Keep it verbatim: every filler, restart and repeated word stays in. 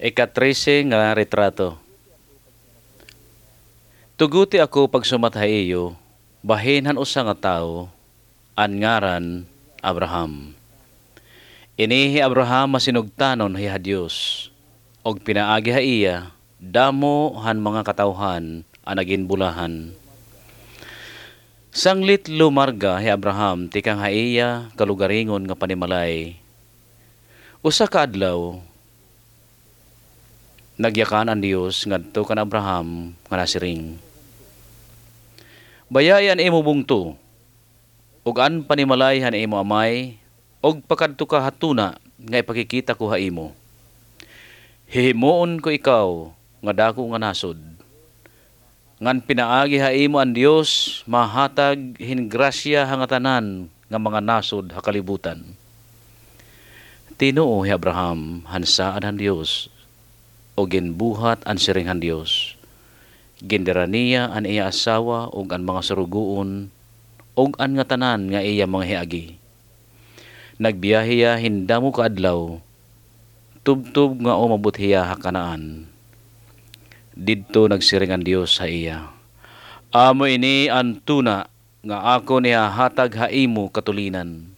Ikatrese nga retrato. Tuguti ako pagsumathay iyo, bahinhan usa nga tao, an ngaran Abraham. Inihi Abraham masinugtanon hiya Dios, og pinaagi ha iya, damo han mga katawhan ang naginbulahan. Sanglit lumarga hi Abraham tikang ha iya kalugaringon nga panimalay. Usa ka adlaw, nagyakan ang Dios ngadto kan Abraham nga nasiring. Bayayan imo bungto, ug an panimalay han imo amay, og pakadto ka hatuna nga ipakikita ko ha imo. Hihimuon ko ikaw nga dako nga nasod. Ngan pinaagi ha imo ang Dios mahatag hingrasya hangatanan nga mga nasod ha kalibutan. Tinuo hi Abraham hansaan han Dios o ginbuhat an siringhan Dios. Gindira niya an iya asawa ug an mga surugoon ug an nga tanan nga iya mga hiagi. Nagbiyahiya hindamo ka adlaw, tubtob nga umabot hiya ha Kanaan. Didto nagsiring ang Dios sa iya. Amo ini ang tuna nga ako niya hatag ha imo katulinan.